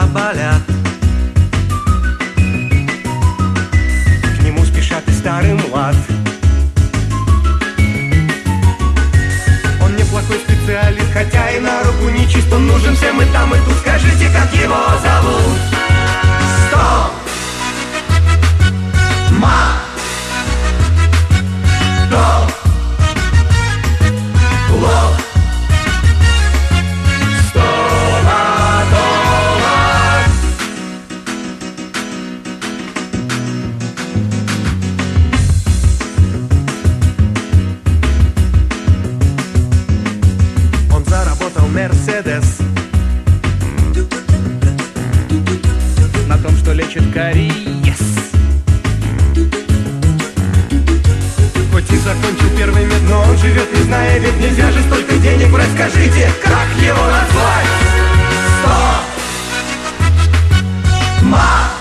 болят. К нему спешат и старый млад. Он неплохой специалист, хотя и на руку не чист. Он нужен всем и там, и тут. Скажите, как его зовут? Стоп! Мерседес на том, что лечит кариес. Хоть и закончил первый мед, но он живет, не зная, ведь нельзя же столько денег брать. Скажите, как его назвать? Стоп!